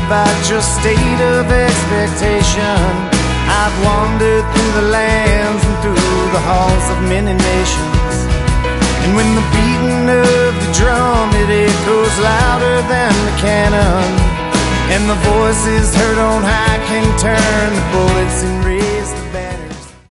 about your state of expectation. I've wandered through the lands and through the halls of many nations, and when the beating of the drum, it echoes louder than the cannon, and the voices heard on high can turn the bullets and raise the banner.